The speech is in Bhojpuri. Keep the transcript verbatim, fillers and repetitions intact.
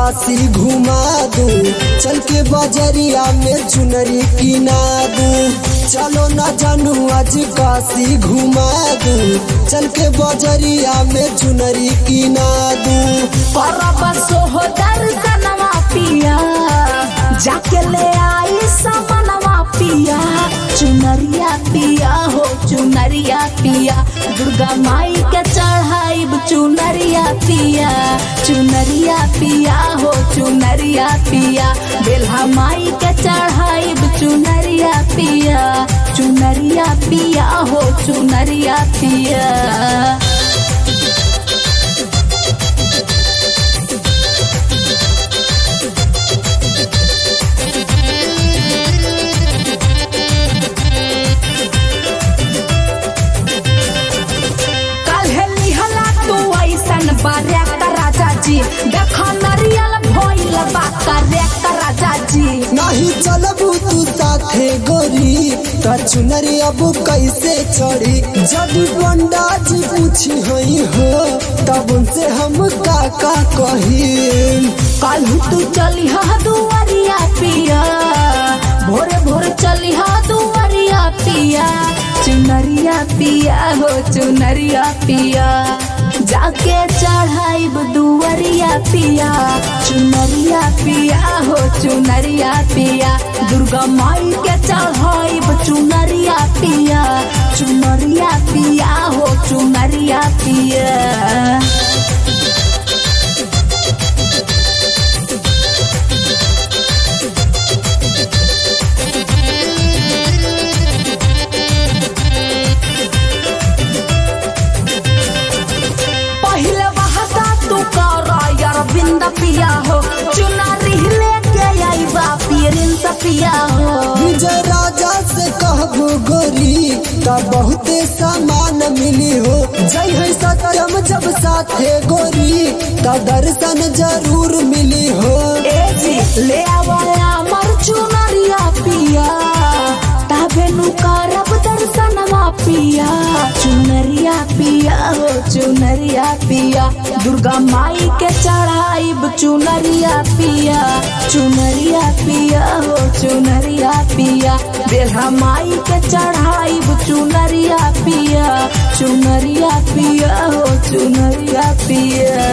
काशी घुमा दूं, चल के बजरिया में चुनरी किना दूं। चलो ना जानू आज काशी घुमा दूं, चल के बजरिया में चुनरी किना दूं। परब सोहदर सनवा पिया, जाके ले आई समनवा पिया। चुनरिया पिया हो चुनरिया पिया, दुर्गा माई के चढ़ाई चुनरिया पिया। चुनरिया पिया हो चुनरिया पिया, बेल्हा माई के चढ़ाई चुनरिया पिया। चुनरिया पिया हो चुनरिया पिया। राजा जी देखा नरियल भइल बा करेक्ट राजा जी। नहीं चलबू तू साथे गोरी, त चुनरी अब कैसे चढ़ी। जब पंडा जी पूछी हई हो, तब उनसे हम का का कही। कल तू चली हा दुआरिया पिया, भोरे भोरे चली हा दुआरिया पिया। चुनरिया पिया हो चुनरिया पिया, जाके चढ़ाई दुआरिया पिया। चुनरिया पिया हो चुनरिया पिया, दुर्गा माई के चढ़ाई चुनरिया पिया। चुनरिया पिया हो चुनरिया पिया। पिया हो चुनरी लेके आई बापीरिन पिया हो। विजय राजा से कहबू गोरी, का बहुते सामान मिली हो। जय है सत्यम जब साथे गोरी, का दर्शन जरूर मिली हो। ए जी ले आवाया मर चुनरिया पिया, ताबे नु करब दर्शन पिया। चुनरिया पिया हो चुनरिया पिया, दुर्गा माई के चढ़ाई चुनरिया पिया। चुनरिया पिया हो चुनरिया पिया, बेल्हा माई के चढ़ाई चुनरिया पिया। चुनरिया पिया हो चुनरिया पिया।